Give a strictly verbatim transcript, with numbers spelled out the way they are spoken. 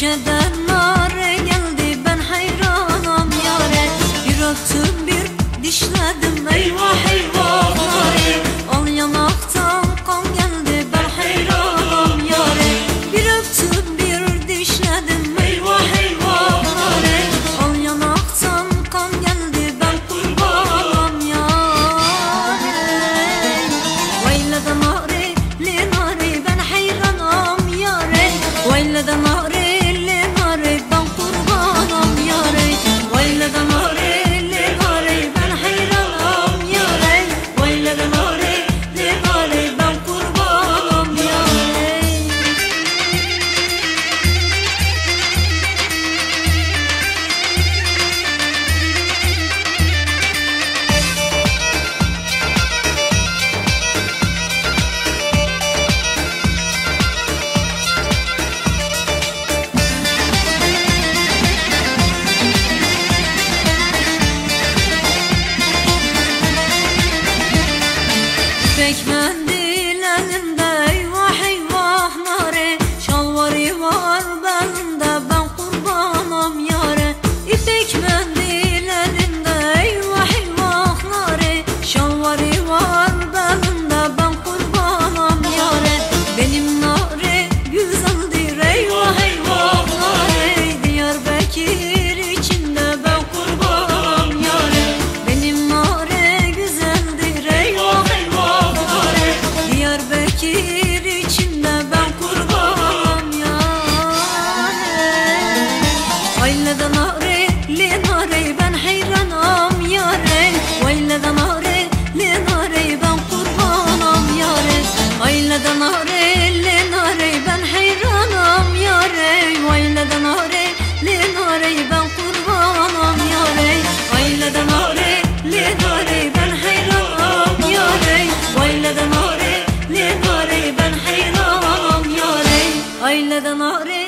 köşeden nare geldi, ben hayranım yare. Bir öptüm bir dişledim, eyvah eyvah nare. Al yanaktan kan geldi, ben hayranım yare. Bir öptüm bir dişledim, eyvah eyvah nare. Al yanaktan kan geldi, ben kurbanım yare. Vayle de nare li nare, ben hayranım yare. Vayle de nare li nare, ben kurbanım yare. Vayle de nare li nare, ben hayranım yare. Vayle de nare li nare, ben kurbanım yare. İpek mendil elimde, eyvah eyvah nare. Şalvarı var belinde, ben kurbanım yare. İpek mendil elimde, eyvah eyvah nare. Şalvarı var belinde, ben kurbanım yare. Benim nare güzeldir, eyvah eyvah nare. Diyarbakır içinde ben kurbanım yare. Benim nare güzeldir, eyvah eyvah nare. Diyarbakır içinde ben kurbanım yare. Vayle de nare li nare, ben hayranım yare. Vayle de nare li nare, ben kurbanım yare. Vayle de nare li nare, ben hayranım yare. Vayle de nare li nare, ben kurbanım yare. Vayle de nare li nare, ben hayranım yare. Vayle de nare li nare, ben hayranım yare. Vayle de nare